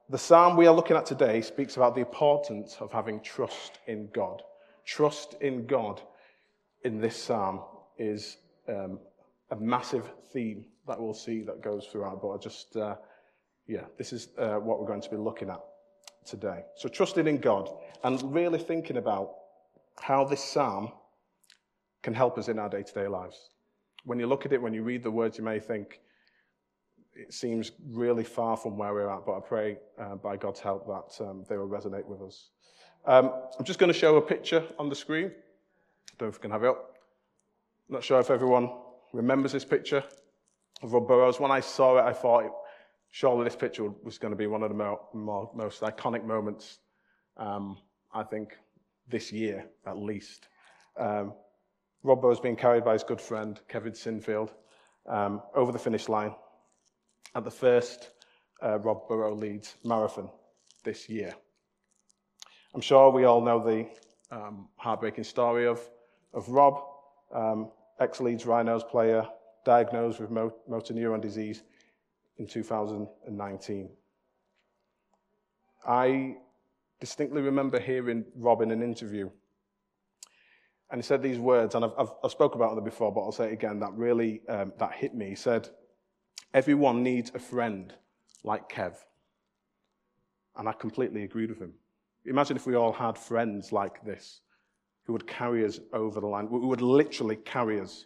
The psalm we are looking at today speaks about the importance of having trust in God. Trust in God in this psalm is a massive theme that we'll see that goes throughout, but this is what we're going to be looking at today. So trusting in God and really thinking about how this psalm can help us in our day-to-day lives. When you look at it, when you read the words, you may think it seems really far from where we're at, but I pray by God's help that they will resonate with us. I'm just going to show a picture on the screen. I don't know if we can have it up. I'm not sure if everyone remembers this picture of Rob Burrows. When I saw it, I thought, surely this picture was going to be one of the most iconic moments, I think, this year at least. Rob Burrows being carried by his good friend, Kevin Sinfield, over the finish line at the first Rob Burrow Leeds Marathon this year. I'm sure we all know the heartbreaking story of Rob, ex-Leeds Rhinos player, diagnosed with motor neuron disease in 2019. I distinctly remember hearing Rob in an interview, and he said these words, and I've spoken about them before, but I'll say it again, that really that hit me. He said, "Everyone needs a friend like Kev." And I completely agreed with him. Imagine if we all had friends like this, who would carry us over the line, who would literally carry us.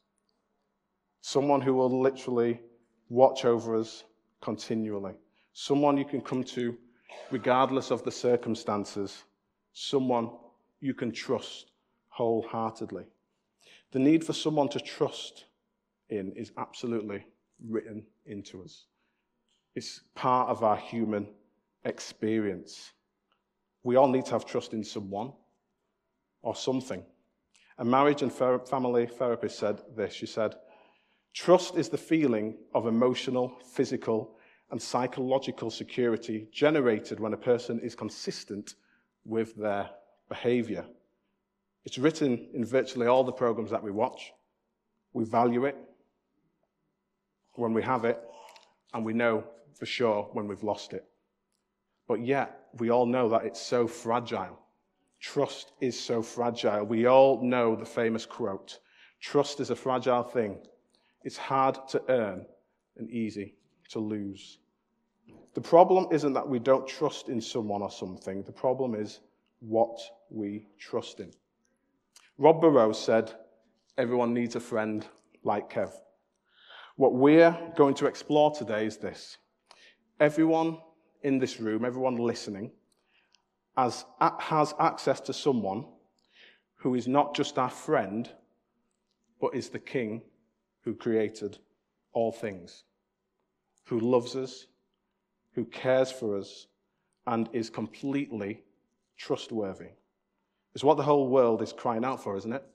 Someone who will literally watch over us continually. Someone you can come to regardless of the circumstances. Someone you can trust wholeheartedly. The need for someone to trust in is absolutely written into us. It's part of our human experience. We all need to have trust in someone or something. A marriage and family therapist said this. She said, "Trust is the feeling of emotional, physical, and psychological security generated when a person is consistent with their behavior. It's written in virtually all the programs that we watch. We value it when we have it, and we know for sure when we've lost it. But yet, we all know that it's so fragile. Trust is so fragile. We all know the famous quote, "Trust is a fragile thing. It's hard to earn and easy to lose." The problem isn't that we don't trust in someone or something. The problem is what we trust in. Rob Burrows said, "Everyone needs a friend like Kev." What we're going to explore today is this. Everyone in this room, everyone listening, has access to someone who is not just our friend, but is the King who created all things, who loves us, who cares for us, and is completely trustworthy. It's what the whole world is crying out for, isn't it?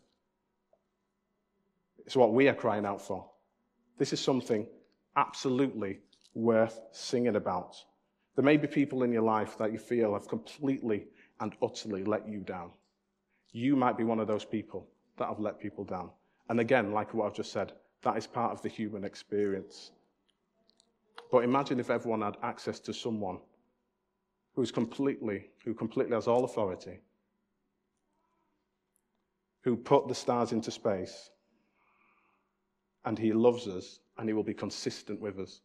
It's what we are crying out for. This is something absolutely worth singing about. There may be people in your life that you feel have completely and utterly let you down. You might be one of those people that have let people down. And again, like what I've just said, that is part of the human experience. But imagine if everyone had access to someone who completely has all authority, who put the stars into space, and he loves us, and he will be consistent with us.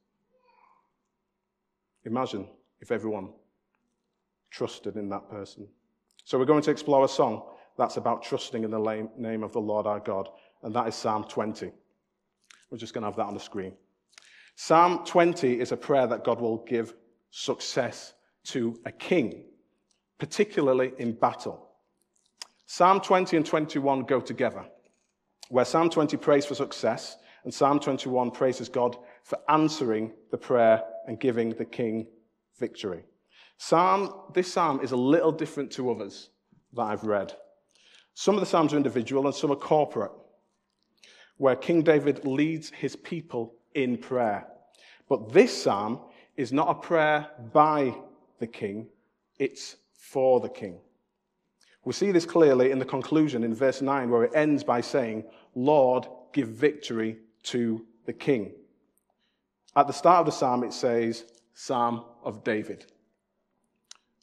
Imagine if everyone trusted in that person. So we're going to explore a song that's about trusting in the name of the Lord our God, and that is Psalm 20. We're just going to have that on the screen. Psalm 20 is a prayer that God will give success to a king, particularly in battle. Psalm 20 and 21 go together, where Psalm 20 prays for success, and Psalm 21 praises God for answering the prayer and giving the king victory. This psalm is a little different to others that I've read. Some of the psalms are individual and some are corporate, where King David leads his people in prayer. But this psalm is not a prayer by the king, it's for the king. We see this clearly in the conclusion in verse 9, where it ends by saying, "Lord, give victory to the king." At the start of the psalm, it says, "Psalm of David."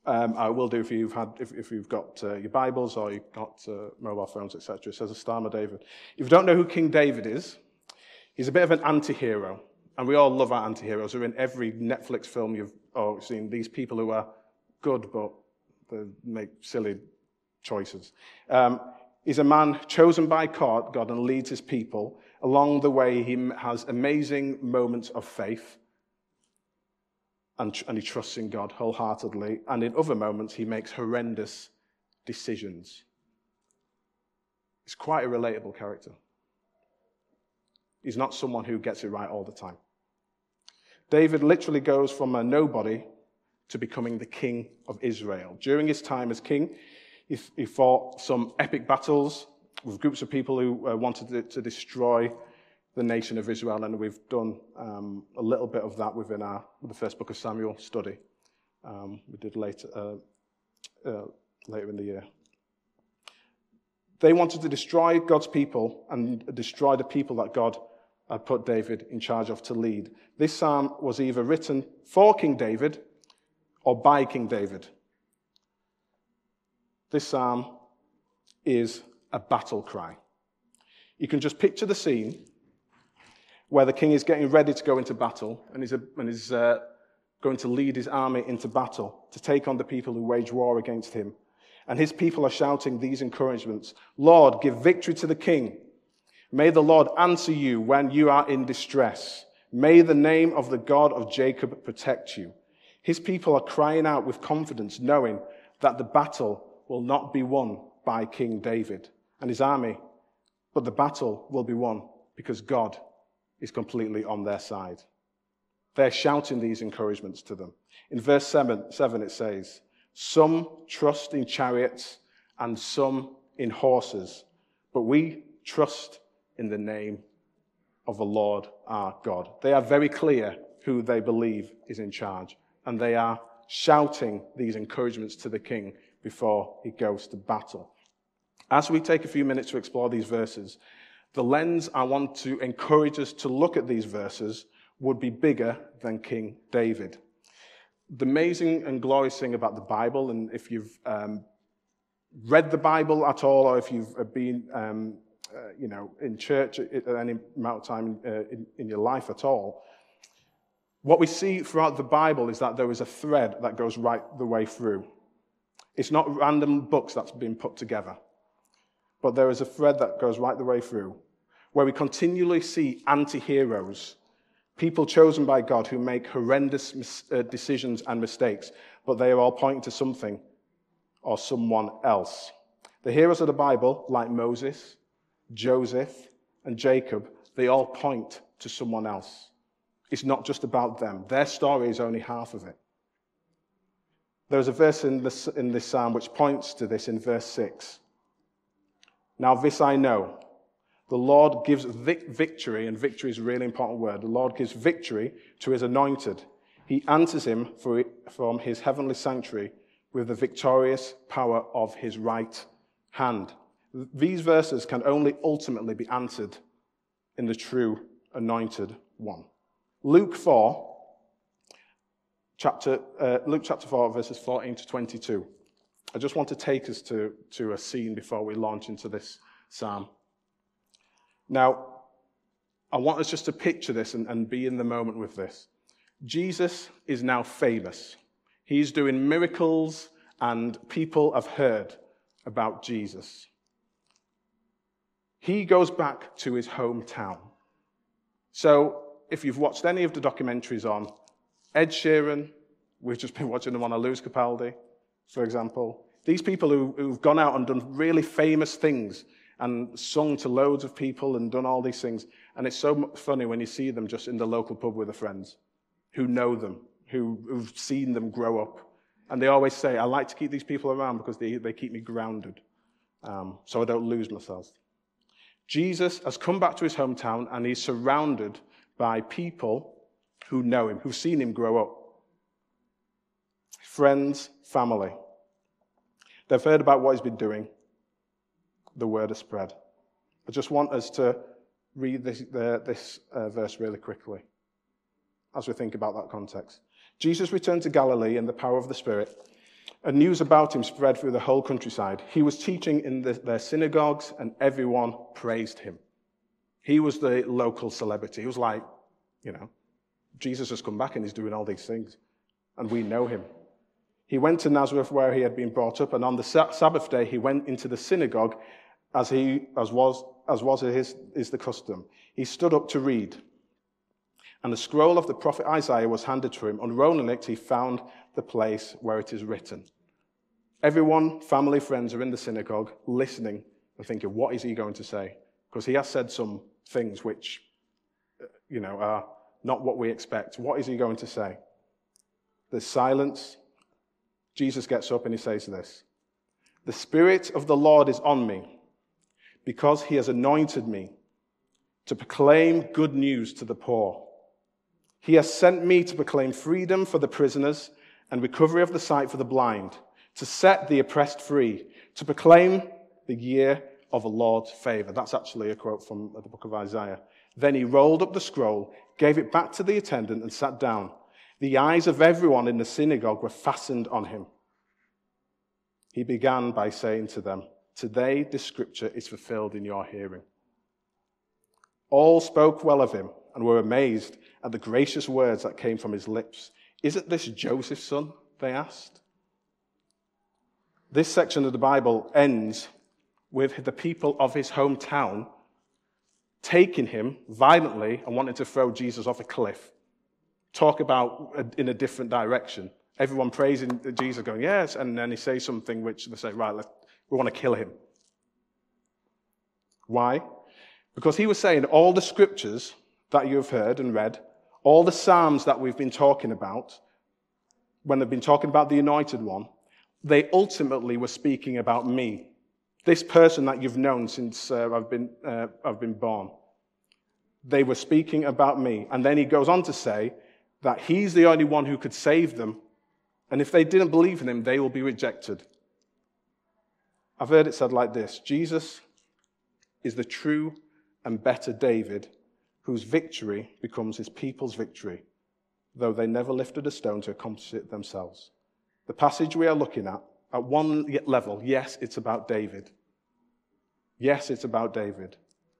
I will do if you've got your Bibles or you've got mobile phones, etc. It says a Psalm of David. If you don't know who King David is, he's a bit of an anti-hero. And we all love our anti-heroes. They're in every Netflix film you've seen. These people who are good, but they make silly choices. He's a man chosen by God and leads his people. Along the way, he has amazing moments of faith. And he trusts in God wholeheartedly. And in other moments, he makes horrendous decisions. He's quite a relatable character. He's not someone who gets it right all the time. David literally goes from a nobody to becoming the king of Israel. During his time as king, he fought some epic battles with groups of people who wanted to destroy the nation of Israel, and we've done a little bit of that within the first book of Samuel study. We did later in the year. They wanted to destroy God's people and destroy the people that God had put David in charge of to lead. This psalm was either written for King David or by King David. This psalm is a battle cry. You can just picture the scene where the king is getting ready to go into battle and is going to lead his army into battle to take on the people who wage war against him. And his people are shouting these encouragements. Lord, give victory to the king. May the Lord answer you when you are in distress. May the name of the God of Jacob protect you. His people are crying out with confidence, knowing that the battle will not be won by King David and his army, but the battle will be won because God is completely on their side. They're shouting these encouragements to them. In verse 7 it says, some trust in chariots and some in horses, but we trust in the name of the Lord our God. They are very clear who they believe is in charge, and they are shouting these encouragements to the king before he goes to battle. As we take a few minutes to explore these verses, the lens I want to encourage us to look at these verses would be bigger than King David. The amazing and glorious thing about the Bible, and if you've read the Bible at all, or if you've been in church at any amount of time in your life at all, what we see throughout the Bible is that there is a thread that goes right the way through. It's not random books that's been put together, but there is a thread that goes right the way through, where we continually see anti-heroes, people chosen by God who make horrendous decisions and mistakes, but they are all pointing to something or someone else. The heroes of the Bible, like Moses, Joseph, and Jacob, they all point to someone else. It's not just about them. Their story is only half of it. There's a verse in this psalm which points to this in verse 6. Now this I know, the Lord gives victory, and victory is a really important word. The Lord gives victory to his anointed. He answers him from his heavenly sanctuary with the victorious power of his right hand. These verses can only ultimately be answered in the true anointed one. Luke chapter 4, verses 14 to 22. I just want to take us to a scene before we launch into this psalm. Now, I want us just to picture this and be in the moment with this. Jesus is now famous. He's doing miracles, and people have heard about Jesus. He goes back to his hometown. So, if you've watched any of the documentaries on Ed Sheeran, we've just been watching them on Lewis Capaldi, for example. These people who've gone out and done really famous things and sung to loads of people and done all these things. And it's so funny when you see them just in the local pub with their friends who know them, who've seen them grow up. And they always say, I like to keep these people around because they keep me grounded, so I don't lose myself. Jesus has come back to his hometown, and he's surrounded by people who know him, who've seen him grow up. Friends, family. They've heard about what he's been doing. The word has spread. I just want us to read this verse really quickly as we think about that context. Jesus returned to Galilee in the power of the Spirit, And news about him spread through the whole countryside. He was teaching in their synagogues, and everyone praised him. He was the local celebrity. He was like, Jesus has come back and he's doing all these things, and we know him. He went to Nazareth where he had been brought up, and on the Sabbath day he went into the synagogue as was the custom. He stood up to read, and the scroll of the prophet Isaiah was handed to him. Unrolling it, he found the place where it is written. Everyone, family, friends, are in the synagogue listening and thinking, what is he going to say? Because he has said some things which, are not what we expect. What is he going to say? There's silence. Jesus gets up and he says this: "The Spirit of the Lord is on me, because he has anointed me to proclaim good news to the poor. He has sent me to proclaim freedom for the prisoners and recovery of the sight for the blind, to set the oppressed free, to proclaim the year of the Lord's favor." That's actually a quote from the book of Isaiah. Then he rolled up the scroll, gave it back to the attendant, and sat down. The eyes of everyone in the synagogue were fastened on him. He began by saying to them, "Today this scripture is fulfilled in your hearing." All spoke well of him and were amazed at the gracious words that came from his lips. "Isn't this Joseph's son?" they asked. This section of the Bible ends with the people of his hometown taking him violently and wanting to throw Jesus off a cliff. Talk about in a different direction. Everyone praising Jesus, going, yes, and then he says something which they say, right, we want to kill him. Why? Because he was saying all the scriptures that you have heard and read, all the Psalms that we've been talking about, when they've been talking about the Anointed One, they ultimately were speaking about me. This person that you've known since I've been born. They were speaking about me. And then he goes on to say that he's the only one who could save them. And if they didn't believe in him, they will be rejected. I've heard it said like this: Jesus is the true and better David, whose victory becomes his people's victory, though they never lifted a stone to accomplish it themselves. The passage we are looking at one level, yes, it's about David. Yes, it's about David.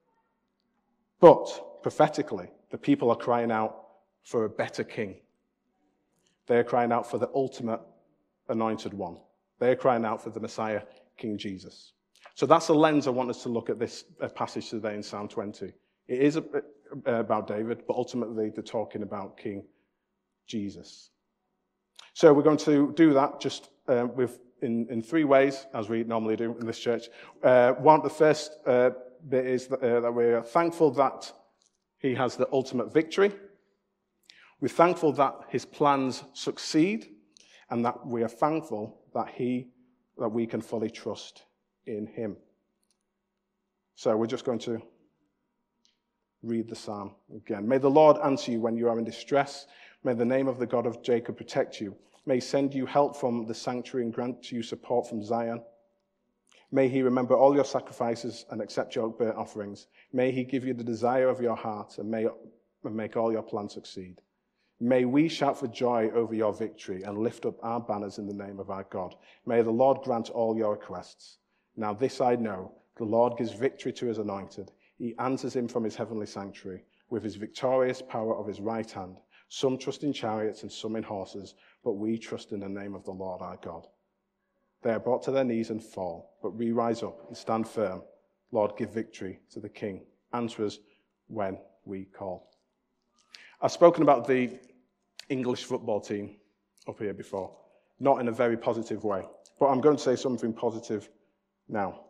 But prophetically, the people are crying out for a better king. They are crying out for the ultimate anointed one. They are crying out for the Messiah, King Jesus. So that's the lens I want us to look at this passage today in Psalm 20. It is about David, but ultimately they're talking about King Jesus. So we're going to do that just in three ways, as we normally do in this church. The first bit is that we're thankful that he has the ultimate victory. We're thankful that his plans succeed, and that we are thankful that we can fully trust in him. So we're just going to read the psalm again. May the Lord answer you when you are in distress. May the name of the God of Jacob protect you. May he send you help from the sanctuary and grant you support from Zion. May he remember all your sacrifices and accept your burnt offerings. May he give you the desire of your heart and make all your plans succeed. May we shout for joy over your victory and lift up our banners in the name of our God. May the Lord grant all your requests. Now this I know, the Lord gives victory to his anointed. He answers him from his heavenly sanctuary with his victorious power of his right hand. Some trust in chariots and some in horses, but we trust in the name of the Lord our God. They are brought to their knees and fall, but we rise up and stand firm. Lord, give victory to the King. Answer us when we call. I've spoken about the English football team up here before, not in a very positive way, but I'm going to say something positive now.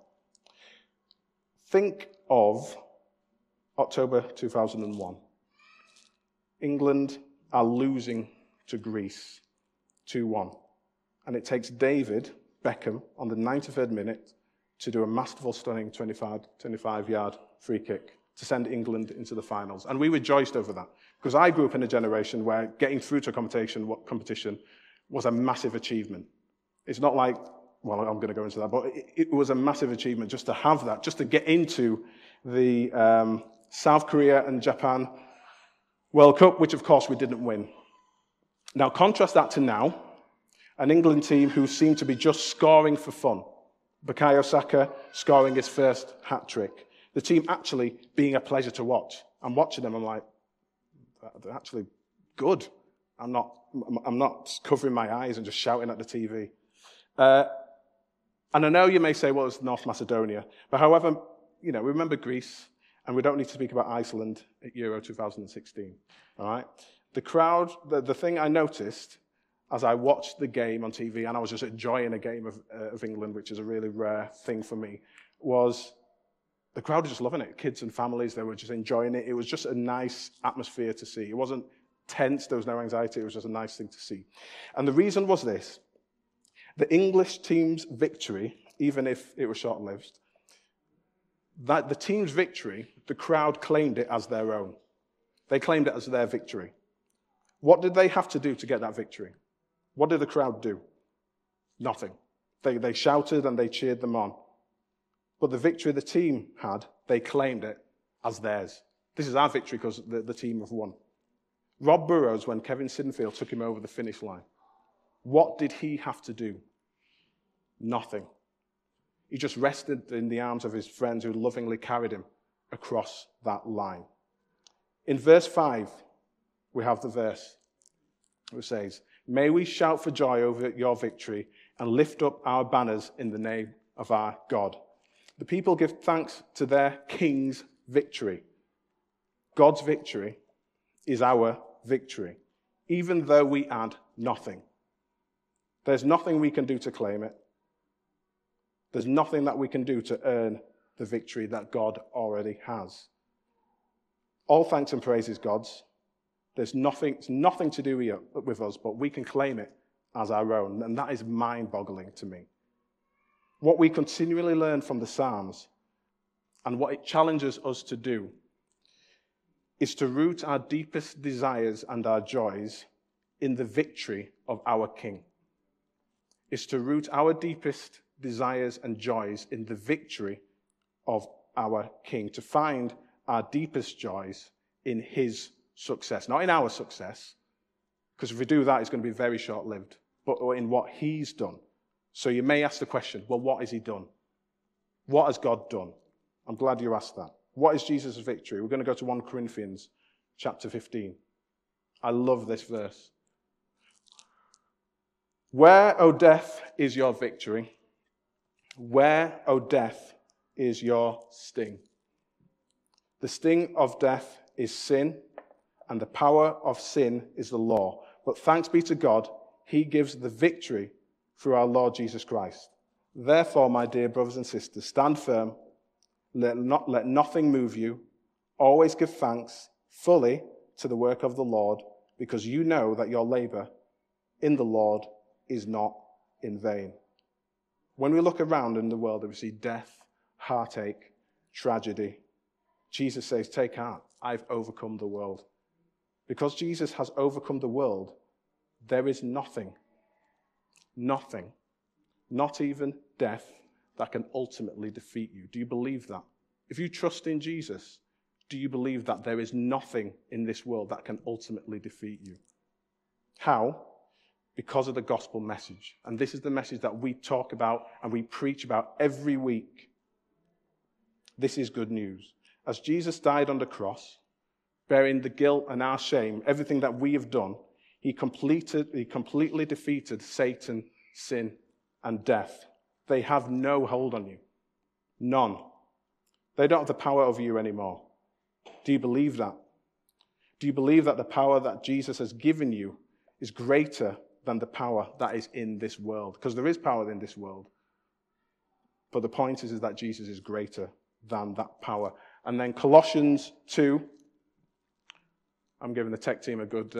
Think of October 2001. England are losing to Greece 2-1. And it takes David Beckham on the 93rd minute to do a masterful, stunning 25-yard free kick to send England into the finals. And we rejoiced over that, because I grew up in a generation where getting through to a competition was a massive achievement. It's not like, well, I'm going to go into that, but it was a massive achievement just to have that, just to get into the South Korea and Japan World Cup, which of course we didn't win. Now contrast that to now, An England team who seemed to be just scoring for fun. Bukayo Saka scoring his first hat-trick. The team actually being a pleasure to watch. I'm watching them, I'm like, they're actually good. I'm not covering my eyes and just shouting at the TV. And I know you may say, well, it's North Macedonia. But however, we remember Greece, and we don't need to speak about Iceland at Euro 2016. All right? The crowd, the thing I noticed as I watched the game on TV, and I was just enjoying a game of England, which is a really rare thing for me, was the crowd was just loving it. Kids and families, they were just enjoying it. It was just a nice atmosphere to see. It wasn't tense, there was no anxiety, it was just a nice thing to see. And the reason was this: the English team's victory, even if it was short-lived, that the team's victory, the crowd claimed it as their own. They claimed it as their victory. What did they have to do to get that victory? What did the crowd do? Nothing. They shouted and they cheered them on. But the victory the team had, they claimed it as theirs. This is our victory because the team have won. Rob Burrows, when Kevin Sinfield took him over the finish line, what did he have to do? Nothing. He just rested in the arms of his friends who lovingly carried him across that line. In verse 5, we have the verse which says, "May we shout for joy over your victory and lift up our banners in the name of our God." The people give thanks to their king's victory. God's victory is our victory, even though we add nothing. There's nothing we can do to claim it. There's nothing that we can do to earn the victory that God already has. All thanks and praise is God's. It's nothing to do with us, but we can claim it as our own, and that is mind-boggling to me. What we continually learn from the Psalms, and what it challenges us to do, is to root our deepest desires and our joys in the victory of our King. Is to root our deepest desires and joys in the victory of our King, to find our deepest joys in his success, not in our success, because if we do that, it's going to be very short-lived, but in what he's done. So you may ask the question, well, what has he done? What has God done? I'm glad you asked that. What is Jesus' victory? We're going to go to 1 Corinthians chapter 15. I love this verse. Where, O death, is your victory? Where, O death, is your sting? The sting of death is sin, and the power of sin is the law. But thanks be to God, he gives the victory through our Lord Jesus Christ. Therefore, my dear brothers and sisters, stand firm. Let nothing move you. Always give thanks fully to the work of the Lord, because you know that your labor in the Lord is not in vain. When we look around in the world and we see death, heartache, tragedy, Jesus says, take heart, I've overcome the world. Because Jesus has overcome the world, there is nothing, not even death, that can ultimately defeat you. Do you believe that? If you trust in Jesus, do you believe that there is nothing in this world that can ultimately defeat you? How? Because of the gospel message. And this is the message that we talk about and we preach about every week. This is good news. As Jesus died on the cross, bearing the guilt and our shame, everything that we have done, he completely defeated Satan, sin, and death. They have no hold on you. None. They don't have the power over you anymore. Do you believe that? Do you believe that the power that Jesus has given you is greater than the power that is in this world? Because there is power in this world. But the point is that Jesus is greater than that power. And then Colossians 2. I'm giving the tech team a good,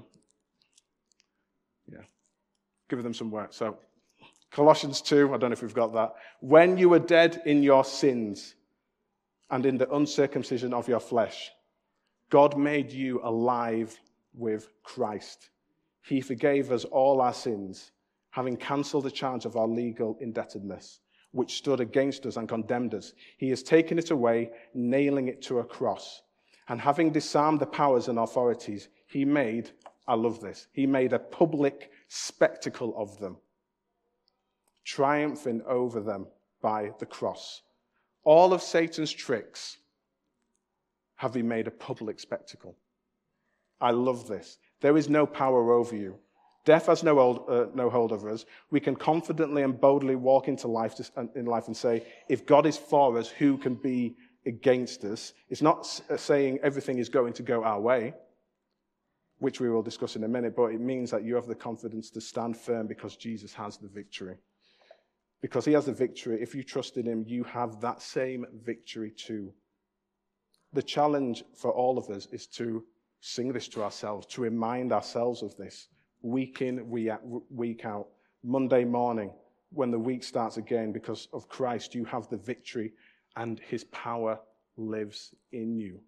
giving them some work. So Colossians 2, I don't know if we've got that. When you were dead in your sins and in the uncircumcision of your flesh, God made you alive with Christ. He forgave us all our sins, having cancelled the charge of our legal indebtedness, which stood against us and condemned us. He has taken it away, nailing it to a cross. And having disarmed the powers and authorities, he made I love this. He made a public spectacle of them, triumphing over them by the cross. All of Satan's tricks have been made a public spectacle. I love this. There is no power over you. Death has no hold over us. We can confidently and boldly walk into life and say, if God is for us, who can be against us? It's not saying everything is going to go our way, which we will discuss in a minute, but it means that you have the confidence to stand firm because Jesus has the victory. Because he has the victory, if you trust in him, you have that same victory too. The challenge for all of us is to sing this to ourselves, to remind ourselves of this. Week in, week out, Monday morning, when the week starts again, because of Christ, you have the victory and his power lives in you.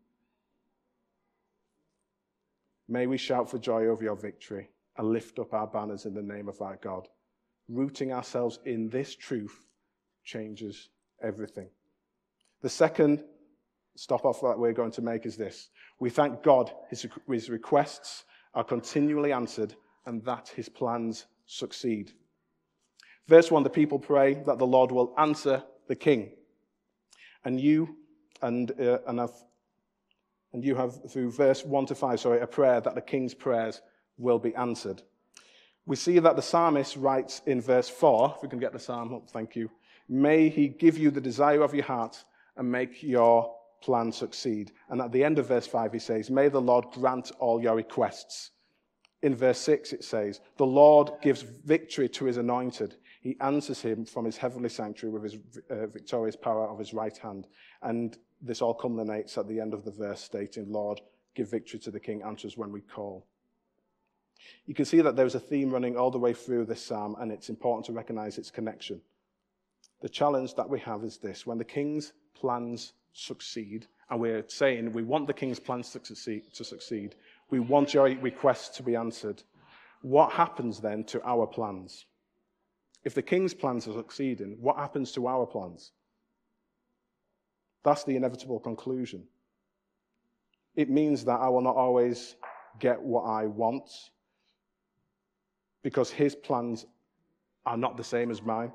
May we shout for joy over your victory and lift up our banners in the name of our God. Rooting ourselves in this truth changes everything. The second stop off that we're going to make is this. We thank God his requests are continually answered and that his plans succeed. Verse 1, the people pray that the Lord will answer the king. And you have through verse 1 to 5, a prayer that the king's prayers will be answered. We see that the psalmist writes in verse 4, if we can get the psalm up, thank you. May he give you the desire of your heart and make your plan succeed. And at the end of verse 5 he says, may the Lord grant all your requests. In verse 6 it says, the Lord gives victory to his anointed. He answers him from his heavenly sanctuary with his victorious power of his right hand. And this all culminates at the end of the verse stating, Lord, give victory to the king, answers when we call. You can see that there's a theme running all the way through this psalm, and it's important to recognize its connection. The challenge that we have is this. When the king's plans succeed, and we're saying we want the king's plans to succeed, we want your requests to be answered, what happens then to our plans? If the king's plans are succeeding, what happens to our plans? That's the inevitable conclusion. It means that I will not always get what I want because his plans are not the same as mine.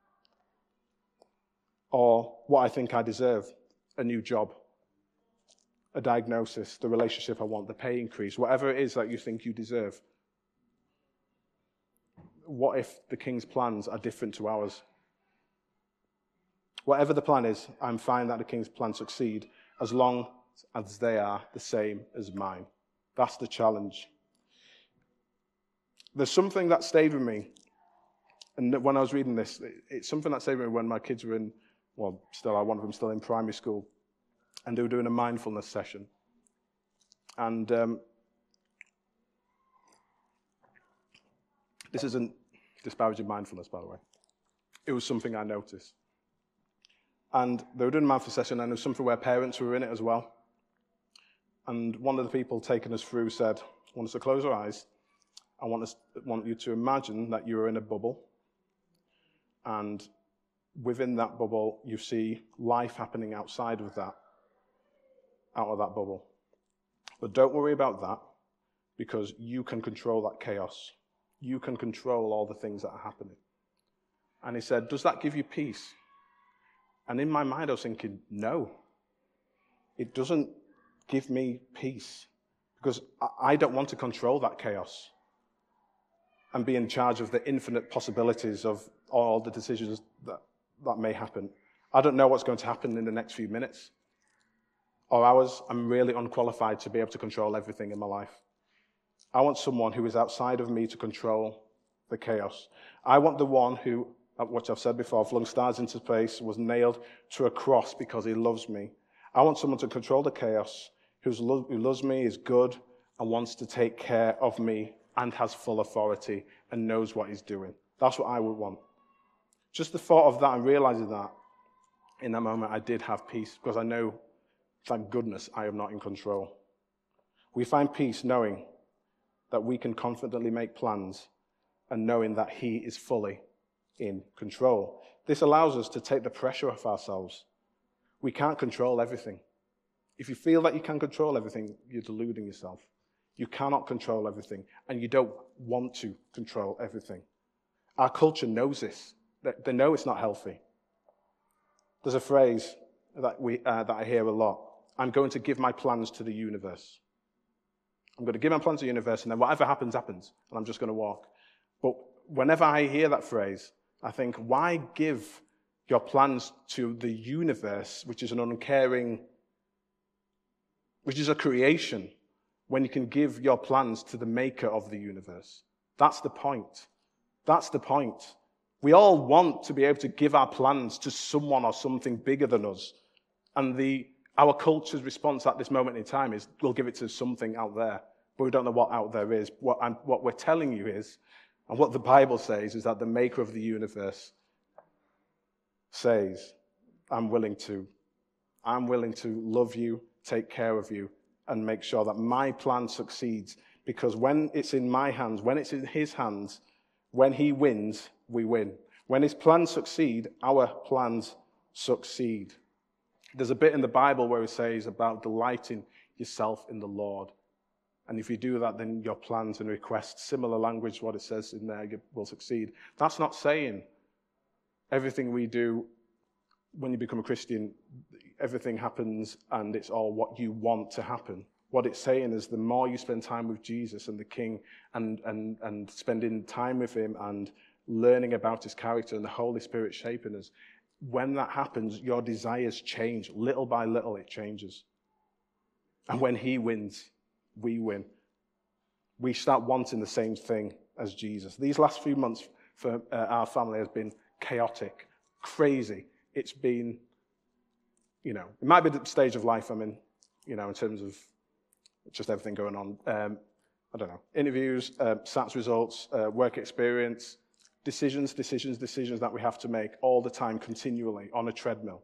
Or what I think I deserve, a new job, a diagnosis, the relationship I want, the pay increase, whatever it is that you think you deserve. What if the king's plans are different to ours? Whatever the plan is, I'm fine that the king's plans succeed as long as they are the same as mine. That's the challenge. There's something that stayed with me, and when I was reading this, it's something that stayed with me when my kids were in, one of them still in primary school, and they were doing a mindfulness session. And this isn't disparaging mindfulness, by the way. It was something I noticed. And they were doing a mindfulness session, and it was something where parents were in it as well. And one of the people taking us through said, I want us to close our eyes. I want you to imagine that you're in a bubble. And within that bubble, you see life happening outside of that, out of that bubble. But don't worry about that, because you can control that chaos. You can control all the things that are happening. And he said, does that give you peace? And in my mind, I was thinking, no. It doesn't give me peace, because I don't want to control that chaos and be in charge of the infinite possibilities of all the decisions that may happen. I don't know what's going to happen in the next few minutes or hours. I'm really unqualified to be able to control everything in my life. I want someone who is outside of me to control the chaos. I want the one who, which I've said before, flung stars into space, was nailed to a cross because he loves me. I want someone to control the chaos, who loves me, is good, and wants to take care of me, and has full authority, and knows what he's doing. That's what I would want. Just the thought of that and realizing that, in that moment, I did have peace, because I know, thank goodness, I am not in control. We find peace knowing that we can confidently make plans and knowing that he is fully in control. This allows us to take the pressure off ourselves. We can't control everything. If you feel that you can control everything, you're deluding yourself. You cannot control everything, and you don't want to control everything. Our culture knows this. They know it's not healthy. There's a phrase that I hear a lot. I'm going to give my plans to the universe. I'm going to give my plans to the universe, and then whatever happens, happens, and I'm just going to walk. But whenever I hear that phrase, I think, why give your plans to the universe, which is an uncaring, which is a creation, when you can give your plans to the maker of the universe? That's the point. That's the point. We all want to be able to give our plans to someone or something bigger than us. And our culture's response at this moment in time is, we'll give it to something out there. But we don't know what out there is. What we're telling you is, and what the Bible says, is that the maker of the universe says, I'm willing to love you, take care of you, and make sure that my plan succeeds. Because when it's in my hands, when it's in his hands, when he wins, we win. When his plans succeed, our plans succeed. There's a bit in the Bible where it says about delighting yourself in the Lord. And if you do that, then your plans and requests, similar language to what it says in there, will succeed. That's not saying everything we do when you become a Christian, everything happens and it's all what you want to happen. What it's saying is the more you spend time with Jesus and the King and spending time with him and learning about his character and the Holy Spirit shaping us, when that happens, your desires change. Little by little, it changes. And when he wins, we win. We start wanting the same thing as Jesus. These last few months for our family has been chaotic, crazy. It's been, it might be the stage of life I'm in, in terms of just everything going on. I don't know, interviews, SATs results, work experience, decisions that we have to make all the time, continually, on a treadmill.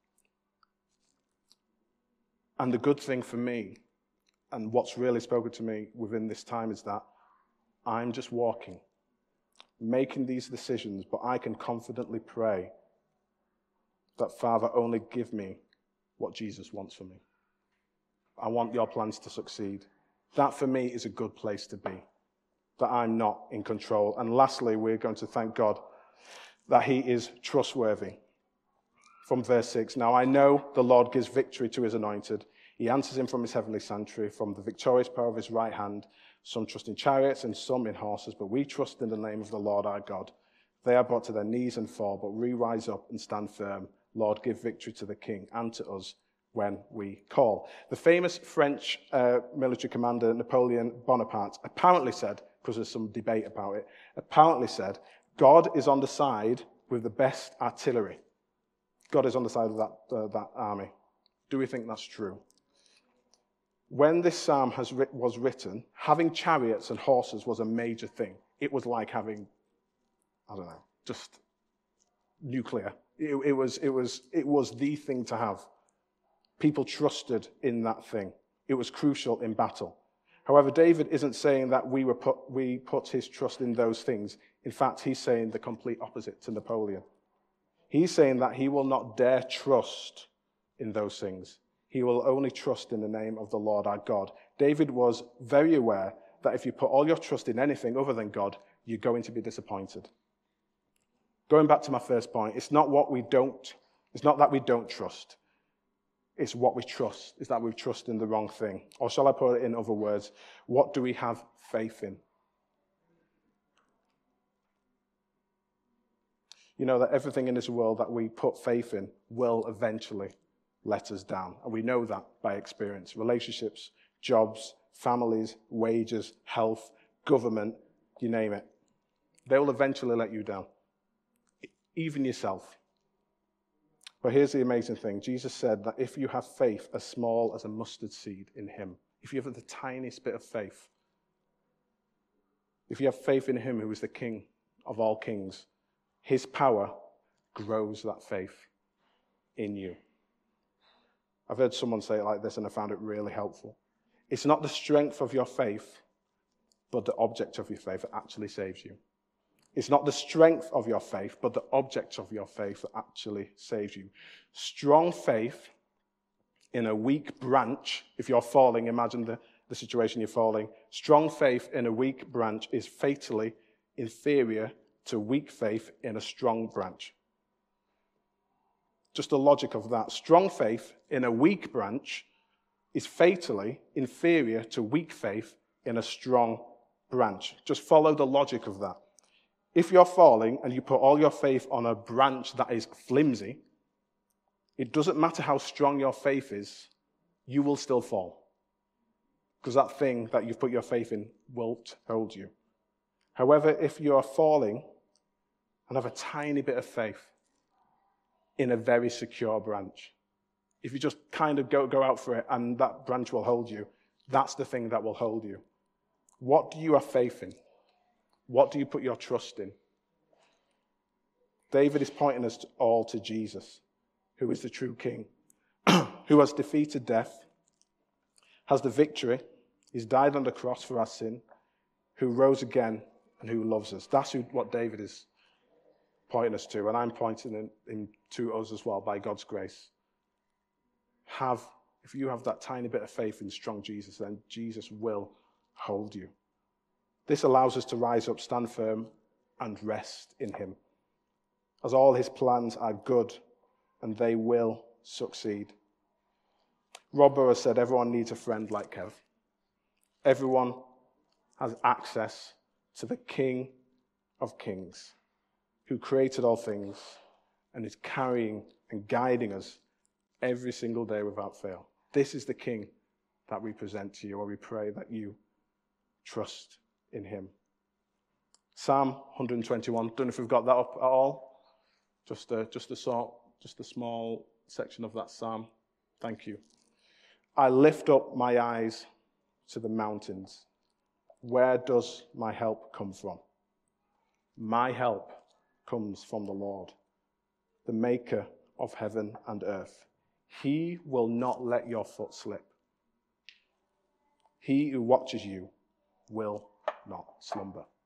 And the good thing for me, and what's really spoken to me within this time, is that I'm just walking, making these decisions, but I can confidently pray that, Father, only give me what Jesus wants for me. I want your plans to succeed. That, for me, is a good place to be, that I'm not in control. And lastly, we're going to thank God that he is trustworthy. From verse 6, now I know the Lord gives victory to his anointed. He answers him from his heavenly sanctuary, from the victorious power of his right hand. Some trust in chariots and some in horses, but we trust in the name of the Lord our God. They are brought to their knees and fall, but we rise up and stand firm. Lord, give victory to the King and to us when we call. The famous French military commander Napoleon Bonaparte apparently said, because there's some debate about it, apparently said, God is on the side with the best artillery. God is on the side of that army. Do we think that's true? When this psalm was written, having chariots and horses was a major thing. It was like having, just nuclear. It was the thing to have. People trusted in that thing. It was crucial in battle. However, David isn't saying that we put his trust in those things. In fact, he's saying the complete opposite to Napoleon. He's saying that he will not dare trust in those things. He will only trust in the name of the Lord our God. David was very aware that if you put all your trust in anything other than God, you're going to be disappointed. Going back to my first point, it's not that we don't trust. It's what we trust. It's that we trust in the wrong thing. Or shall I put it in other words? What do we have faith in? You know that everything in this world that we put faith in will eventually let us down. And we know that by experience. Relationships, jobs, families, wages, health, government, you name it. They will eventually let you down. Even yourself. But here's the amazing thing. Jesus said that if you have faith as small as a mustard seed in him, if you have the tiniest bit of faith, if you have faith in him who is the King of all kings, his power grows that faith in you. I've heard someone say it like this, and I found it really helpful. It's not the strength of your faith, but the object of your faith that actually saves you. It's not the strength of your faith, but the object of your faith that actually saves you. Strong faith in a weak branch, if you're falling, imagine the the situation you're falling. Strong faith in a weak branch is fatally inferior to weak faith in a strong branch. Just the logic of that. Strong faith in a weak branch is fatally inferior to weak faith in a strong branch. Just follow the logic of that. If you're falling and you put all your faith on a branch that is flimsy, it doesn't matter how strong your faith is, you will still fall. Because that thing that you've put your faith in won't hold you. However, if you're falling and have a tiny bit of faith in a very secure branch, if you just kind of go out for it and that branch will hold you, that's the thing that will hold you. What do you have faith in? What do you put your trust in? David is pointing us all to Jesus, who is the true king, who has defeated death, has the victory, he's died on the cross for our sin, who rose again and who loves us. That's what David is pointing us to, and I'm pointing in to us as well by God's grace. If you have that tiny bit of faith in strong Jesus, then Jesus will hold you. This allows us to rise up, stand firm, and rest in him, as all his plans are good and they will succeed. Rob Burrows said, everyone needs a friend like Kev. Everyone has access to the King of Kings, who created all things and is carrying and guiding us every single day without fail. This is the King that we present to you, or we pray that you trust in him. Psalm 121. Don't know if we've got that up at all. Just a small section of that psalm. Thank you. I lift up my eyes to the mountains. Where does my help come from? My help comes from the Lord, the maker of heaven and earth. He will not let your foot slip. He who watches you will not slumber.